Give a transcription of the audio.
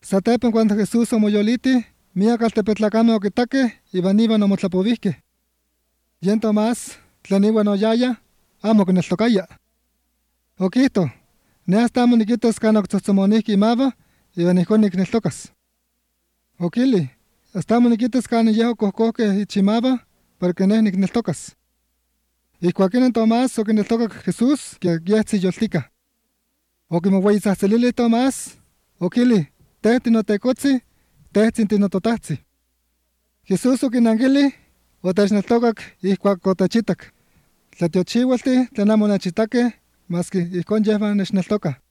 Satepan cuando Jesús omoyoliti, miak altepetlacameh oquitakeh, iban iban omotlapovihqueh. Yen Tomás, tlen iwan oyaya, amo quineltocaya. Oquihto, ne hasta amo niquitas can octzohtzomonihque imava, iban ihcon nicneltocas. Oquili, hasta amo niquitas can yeh ocohcohqueh ichimava, porque neh nicneltocas. Ihcuaquinen Tomás oquineltocac Jesús, que yehtzi yoltica. Oquimoueyitzahtzelili Tomás, oquili, teh tinotecotzi, tehtzin tinototahtzin. Jesús oquinanquili, otechneltocac ihcuac otechitac. Tlatiochiualtih tlen amo nechitaqueh, masque ihcon yehuan nechneltocah.